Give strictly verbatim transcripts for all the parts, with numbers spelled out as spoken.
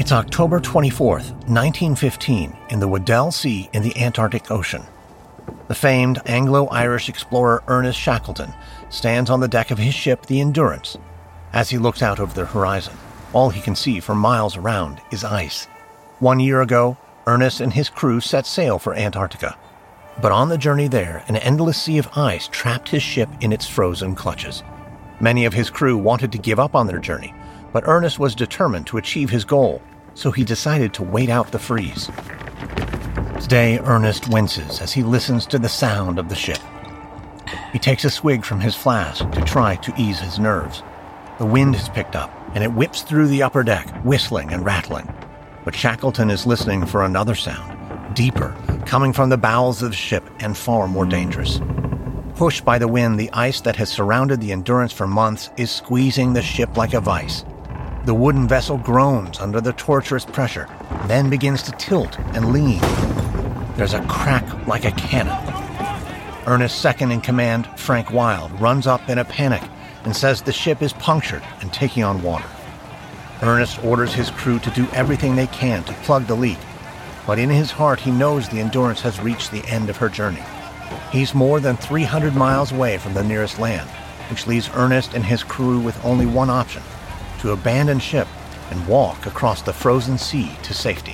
It's October twenty-fourth, nineteen fifteen, in the Weddell Sea in the Antarctic Ocean. The famed Anglo-Irish explorer Ernest Shackleton stands on the deck of his ship, the Endurance. As he looks out over the horizon, all he can see for miles around is ice. One year ago, Ernest and his crew set sail for Antarctica. But on the journey there, an endless sea of ice trapped his ship in its frozen clutches. Many of his crew wanted to give up on their journey, but Ernest was determined to achieve his goal, so he decided to wait out the freeze. Today, Ernest winces as he listens to the sound of the ship. He takes a swig from his flask to try to ease his nerves. The wind has picked up, and it whips through the upper deck, whistling and rattling. But Shackleton is listening for another sound, deeper, coming from the bowels of the ship and far more dangerous. Pushed by the wind, the ice that has surrounded the Endurance for months is squeezing the ship like a vice. The wooden vessel groans under the torturous pressure, then begins to tilt and lean. There's a crack like a cannon. Ernest's second in command, Frank Wild, runs up in a panic and says the ship is punctured and taking on water. Ernest orders his crew to do everything they can to plug the leak, but in his heart he knows the Endurance has reached the end of her journey. He's more than three hundred miles away from the nearest land, which leaves Ernest and his crew with only one option: to abandon ship and walk across the frozen sea to safety.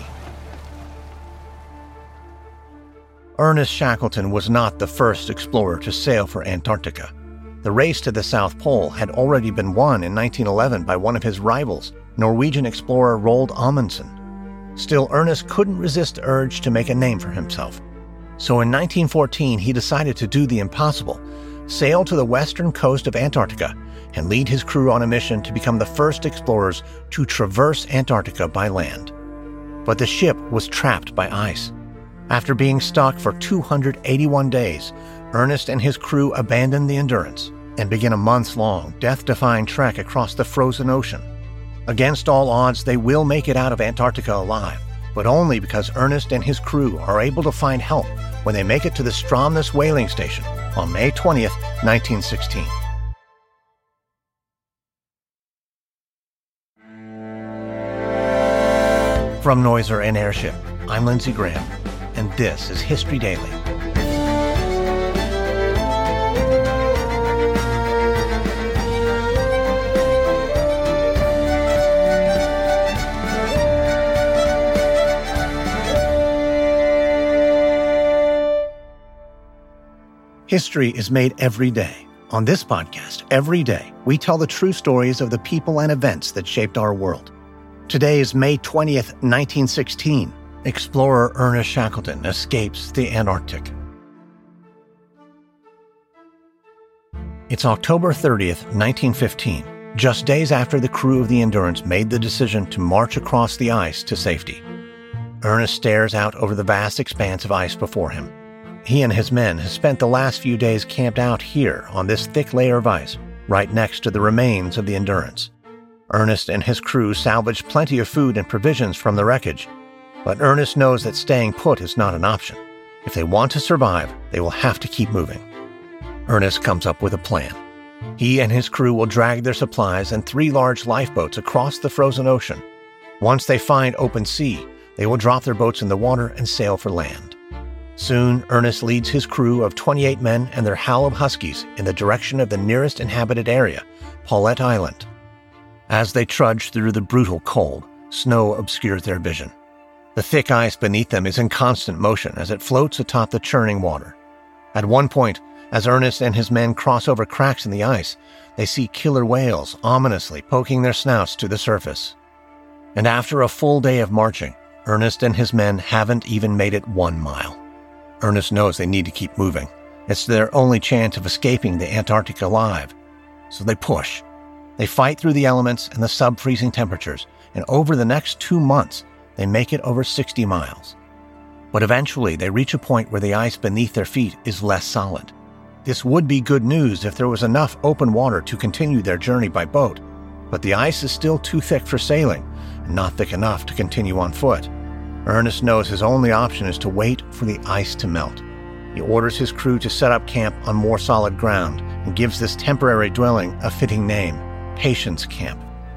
Ernest Shackleton was not the first explorer to sail for Antarctica. The race to the South Pole had already been won in nineteen eleven by one of his rivals, Norwegian explorer Roald Amundsen. Still, Ernest couldn't resist the urge to make a name for himself. So in nineteen fourteen, he decided to do the impossible, sail to the western coast of Antarctica, and lead his crew on a mission to become the first explorers to traverse Antarctica by land. But the ship was trapped by ice. After being stuck for two hundred eighty-one days, Ernest and his crew abandoned the Endurance and began a months-long, death-defying trek across the frozen ocean. Against all odds, they will make it out of Antarctica alive, but only because Ernest and his crew are able to find help when they make it to the Stromness whaling station on May twentieth, nineteen sixteen. From Noiser and Airship, I'm Lindsey Graham, and this is History Daily. History is made every day. On this podcast, every day, we tell the true stories of the people and events that shaped our world. Today is May twentieth, nineteen sixteen. Explorer Ernest Shackleton escapes the Antarctic. It's October thirtieth, nineteen fifteen, just days after the crew of the Endurance made the decision to march across the ice to safety. Ernest stares out over the vast expanse of ice before him. He and his men have spent the last few days camped out here on this thick layer of ice, right next to the remains of the Endurance. Ernest and his crew salvaged plenty of food and provisions from the wreckage, but Ernest knows that staying put is not an option. If they want to survive, they will have to keep moving. Ernest comes up with a plan. He and his crew will drag their supplies and three large lifeboats across the frozen ocean. Once they find open sea, they will drop their boats in the water and sail for land. Soon, Ernest leads his crew of twenty-eight men and their howl of huskies in the direction of the nearest inhabited area, Paulet Island. As they trudge through the brutal cold, snow obscures their vision. The thick ice beneath them is in constant motion as it floats atop the churning water. At one point, as Ernest and his men cross over cracks in the ice, they see killer whales ominously poking their snouts to the surface. And after a full day of marching, Ernest and his men haven't even made it one mile. Ernest knows they need to keep moving. It's their only chance of escaping the Antarctic alive. So they push. They fight through the elements and the sub-freezing temperatures, and over the next two months, they make it over sixty miles. But eventually, they reach a point where the ice beneath their feet is less solid. This would be good news if there was enough open water to continue their journey by boat, but the ice is still too thick for sailing, and not thick enough to continue on foot. Ernest knows his only option is to wait for the ice to melt. He orders his crew to set up camp on more solid ground and gives this temporary dwelling a fitting name, Patience Camp.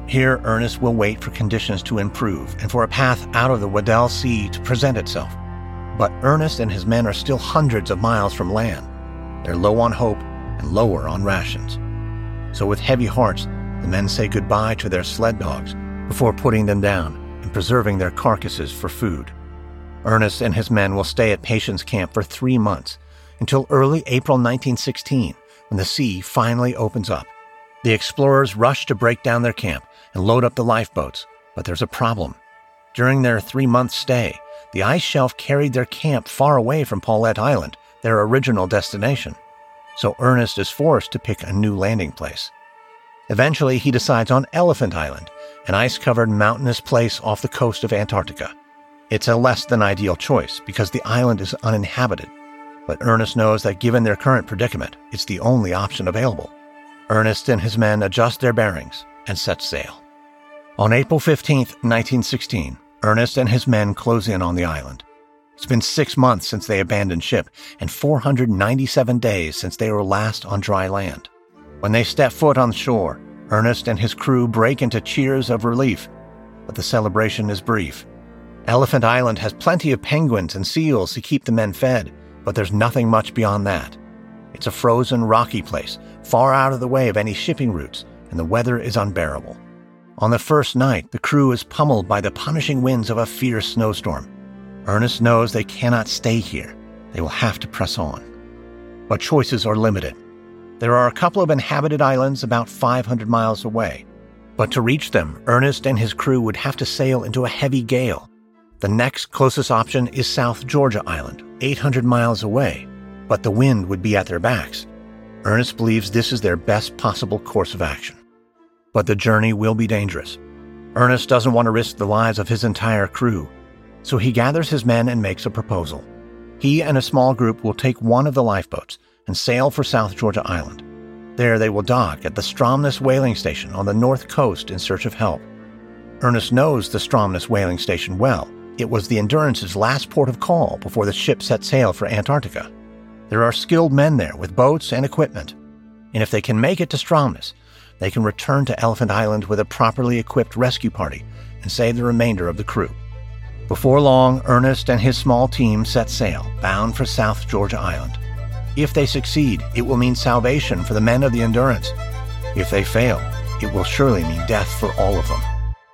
Here, Ernest will wait for conditions to improve and for a path out of the Weddell Sea to present itself. But Ernest and his men are still hundreds of miles from land. They're low on hope and lower on rations. So with heavy hearts, the men say goodbye to their sled dogs before putting them down and preserving their carcasses for food. Ernest and his men will stay at Patience Camp for three months, until early April nineteen sixteen, when the sea finally opens up. The explorers rush to break down their camp and load up the lifeboats, but there's a problem. During their three-month stay, the ice shelf carried their camp far away from Paulette Island, their original destination. So Ernest is forced to pick a new landing place. Eventually, he decides on Elephant Island, an ice-covered mountainous place off the coast of Antarctica. It's a less than ideal choice because the island is uninhabited, but Ernest knows that given their current predicament, it's the only option available. Ernest and his men adjust their bearings and set sail. On April fifteenth, nineteen sixteen, Ernest and his men close in on the island. It's been six months since they abandoned ship and four hundred ninety-seven days since they were last on dry land. When they step foot on shore, Ernest and his crew break into cheers of relief, but the celebration is brief. Elephant Island has plenty of penguins and seals to keep the men fed, but there's nothing much beyond that. It's a frozen, rocky place, far out of the way of any shipping routes, and the weather is unbearable. On the first night, the crew is pummeled by the punishing winds of a fierce snowstorm. Ernest knows they cannot stay here. They will have to press on. But choices are limited. There are a couple of inhabited islands about five hundred miles away, but to reach them, Ernest and his crew would have to sail into a heavy gale. The next closest option is South Georgia Island, eight hundred miles away, but the wind would be at their backs. Ernest believes this is their best possible course of action. But the journey will be dangerous. Ernest doesn't want to risk the lives of his entire crew, so he gathers his men and makes a proposal. He and a small group will take one of the lifeboats and sail for South Georgia Island. There they will dock at the Stromness whaling station on the north coast in search of help. Ernest knows the Stromness whaling station well. It was the Endurance's last port of call before the ship set sail for Antarctica. There are skilled men there with boats and equipment, and if they can make it to Stromness, they can return to Elephant Island with a properly equipped rescue party and save the remainder of the crew. Before long, Ernest and his small team set sail, bound for South Georgia Island. If they succeed, it will mean salvation for the men of the Endurance. If they fail, it will surely mean death for all of them.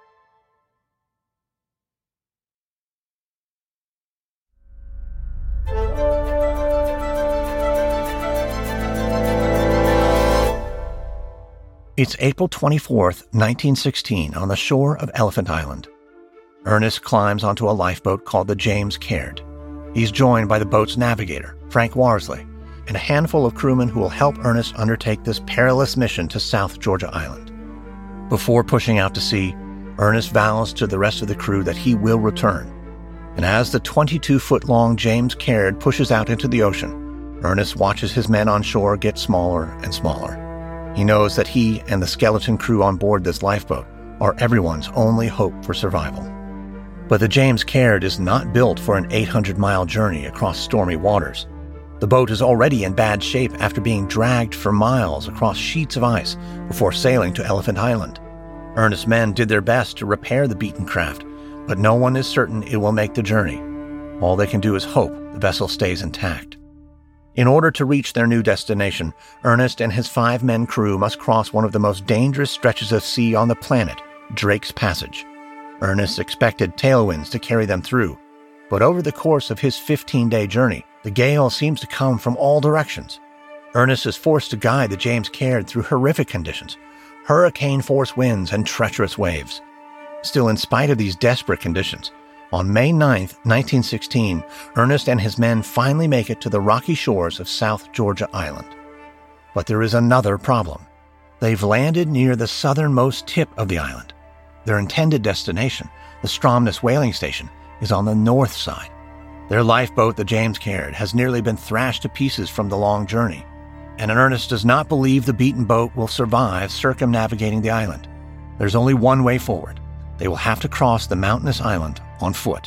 It's April twenty-fourth, nineteen sixteen, on the shore of Elephant Island. Ernest climbs onto a lifeboat called the James Caird. He's joined by the boat's navigator, Frank Warsley, and a handful of crewmen who will help Ernest undertake this perilous mission to South Georgia Island. Before pushing out to sea, Ernest vows to the rest of the crew that he will return. And as the twenty-two-foot-long James Caird pushes out into the ocean, Ernest watches his men on shore get smaller and smaller. He knows that he and the skeleton crew on board this lifeboat are everyone's only hope for survival. But the James Caird is not built for an eight hundred mile journey across stormy waters. The boat is already in bad shape after being dragged for miles across sheets of ice before sailing to Elephant Island. Ernest's men did their best to repair the beaten craft, but no one is certain it will make the journey. All they can do is hope the vessel stays intact. In order to reach their new destination, Ernest and his five-men crew must cross one of the most dangerous stretches of sea on the planet, Drake's Passage. Ernest expected tailwinds to carry them through, but over the course of his fifteen-day journey, the gale seems to come from all directions. Ernest is forced to guide the James Caird through horrific conditions, hurricane-force winds and treacherous waves. Still, in spite of these desperate conditions, on May ninth, nineteen sixteen, Ernest and his men finally make it to the rocky shores of South Georgia Island. But there is another problem. They've landed near the southernmost tip of the island. Their intended destination, the Stromness whaling station, is on the north side. Their lifeboat, the James Caird, has nearly been thrashed to pieces from the long journey, and Ernest does not believe the beaten boat will survive circumnavigating the island. There's only one way forward. They will have to cross the mountainous island on foot.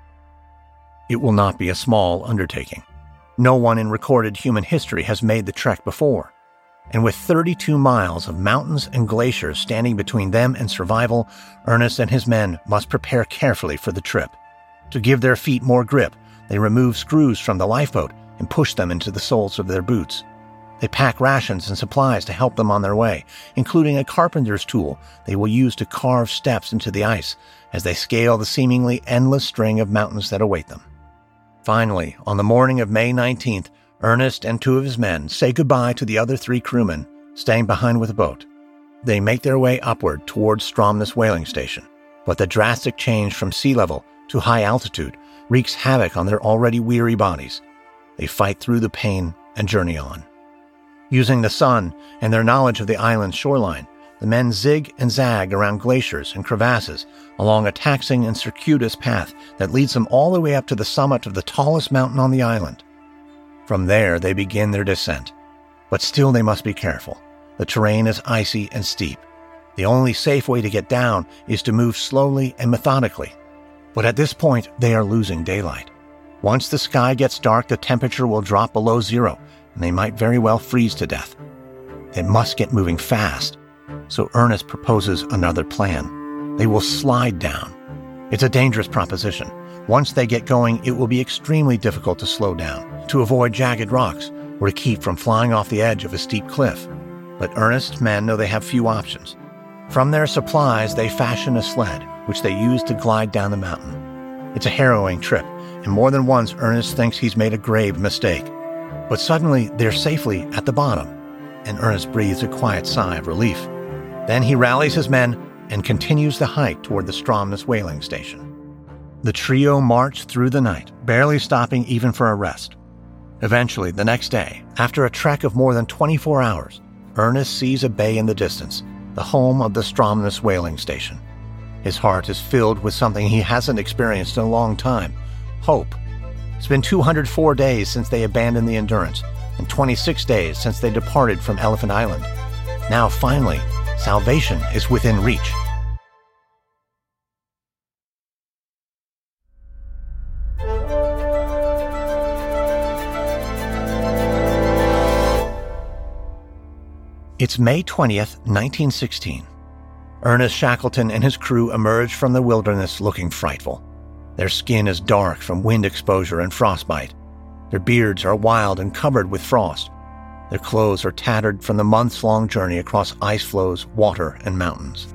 It will not be a small undertaking. No one in recorded human history has made the trek before. And with thirty-two miles of mountains and glaciers standing between them and survival, Ernest and his men must prepare carefully for the trip. To give their feet more grip, they remove screws from the lifeboat and push them into the soles of their boots. They pack rations and supplies to help them on their way, including a carpenter's tool they will use to carve steps into the ice as they scale the seemingly endless string of mountains that await them. Finally, on the morning of May nineteenth, Ernest and two of his men say goodbye to the other three crewmen, staying behind with the boat. They make their way upward towards Stromness whaling station, but the drastic change from sea level to high altitude wreaks havoc on their already weary bodies. They fight through the pain and journey on. Using the sun and their knowledge of the island's shoreline, the men zig and zag around glaciers and crevasses along a taxing and circuitous path that leads them all the way up to the summit of the tallest mountain on the island. From there, they begin their descent. But still they must be careful. The terrain is icy and steep. The only safe way to get down is to move slowly and methodically. But at this point, they are losing daylight. Once the sky gets dark, the temperature will drop below zero, and they might very well freeze to death. They must get moving fast. So Ernest proposes another plan. They will slide down. It's a dangerous proposition. Once they get going, it will be extremely difficult to slow down, to avoid jagged rocks, or to keep from flying off the edge of a steep cliff. But Ernest's men know they have few options. From their supplies, they fashion a sled, which they use to glide down the mountain. It's a harrowing trip, and more than once Ernest thinks he's made a grave mistake. But suddenly, they're safely at the bottom, and Ernest breathes a quiet sigh of relief. Then he rallies his men and continues the hike toward the Stromness whaling station. The trio march through the night, barely stopping even for a rest. Eventually, the next day, after a trek of more than twenty-four hours, Ernest sees a bay in the distance, the home of the Stromness whaling station. His heart is filled with something he hasn't experienced in a long time: hope. It's been two hundred four days since they abandoned the Endurance, and twenty-six days since they departed from Elephant Island. Now, finally, salvation is within reach. It's May twentieth, nineteen sixteen. Ernest Shackleton and his crew emerge from the wilderness looking frightful. Their skin is dark from wind exposure and frostbite. Their beards are wild and covered with frost. Their clothes are tattered from the months-long journey across ice floes, water, and mountains.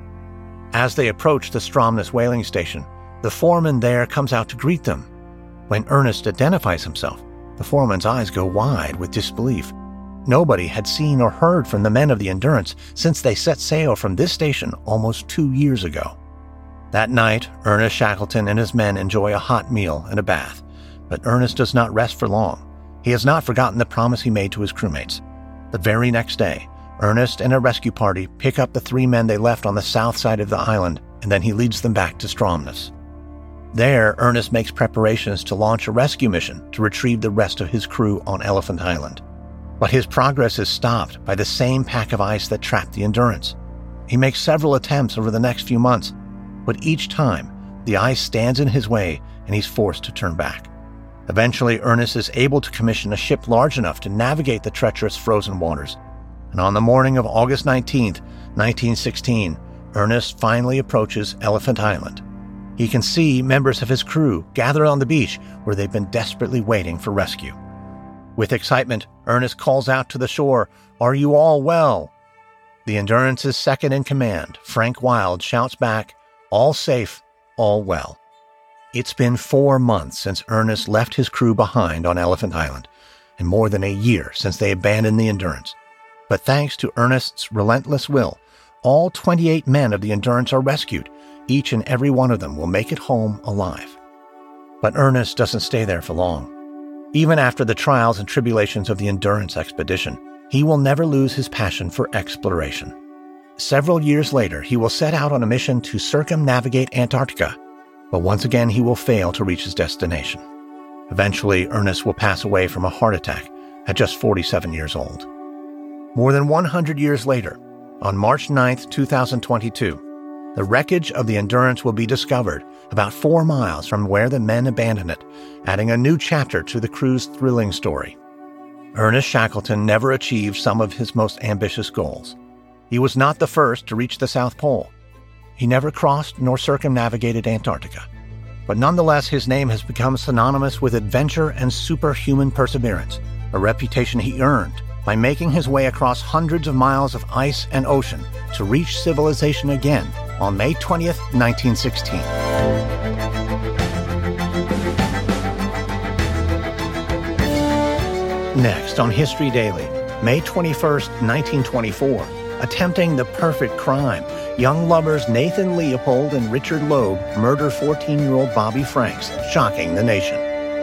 As they approach the Stromness whaling station, the foreman there comes out to greet them. When Ernest identifies himself, the foreman's eyes go wide with disbelief. Nobody had seen or heard from the men of the Endurance since they set sail from this station almost two years ago. That night, Ernest Shackleton and his men enjoy a hot meal and a bath, but Ernest does not rest for long. He has not forgotten the promise he made to his crewmates. The very next day, Ernest and a rescue party pick up the three men they left on the south side of the island, and then he leads them back to Stromness. There, Ernest makes preparations to launch a rescue mission to retrieve the rest of his crew on Elephant Island. But his progress is stopped by the same pack of ice that trapped the Endurance. He makes several attempts over the next few months, but each time, the ice stands in his way and he's forced to turn back. Eventually, Ernest is able to commission a ship large enough to navigate the treacherous frozen waters. And on the morning of August nineteenth, nineteen sixteen, Ernest finally approaches Elephant Island. He can see members of his crew gathered on the beach where they've been desperately waiting for rescue. With excitement, Ernest calls out to the shore, "Are you all well?" The Endurance's second in command, Frank Wild, shouts back, "All safe, all well." It's been four months since Ernest left his crew behind on Elephant Island, and more than a year since they abandoned the Endurance. But thanks to Ernest's relentless will, all twenty-eight men of the Endurance are rescued. Each and every one of them will make it home alive. But Ernest doesn't stay there for long. Even after the trials and tribulations of the Endurance expedition, he will never lose his passion for exploration. Several years later, he will set out on a mission to circumnavigate Antarctica, but once again he will fail to reach his destination. Eventually, Ernest will pass away from a heart attack at just forty-seven years old. More than one hundred years later, on March ninth, two thousand twenty-two, the wreckage of the Endurance will be discovered about four miles from where the men abandoned it, adding a new chapter to the crew's thrilling story. Ernest Shackleton never achieved some of his most ambitious goals. He was not the first to reach the South Pole. He never crossed nor circumnavigated Antarctica. But nonetheless, his name has become synonymous with adventure and superhuman perseverance, a reputation he earned by making his way across hundreds of miles of ice and ocean to reach civilization again on May twentieth, nineteen sixteen. Next on History Daily, May twenty-first, nineteen twenty-four, attempting the perfect crime, young lovers Nathan Leopold and Richard Loeb murder fourteen-year-old Bobby Franks, shocking the nation.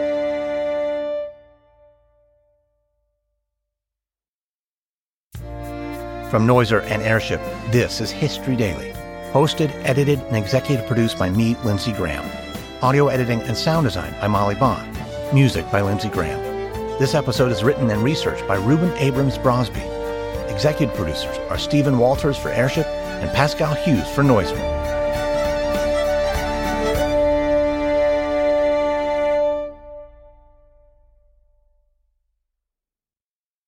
From Noiser and Airship, this is History Daily. Hosted, edited, and executive produced by me, Lindsey Graham. Audio editing and sound design by Molly Bond. Music by Lindsey Graham. This episode is written and researched by Reuben Abrams Brosby. Executive producers are Stephen Walters for Airship and Pascal Hughes for Noiser.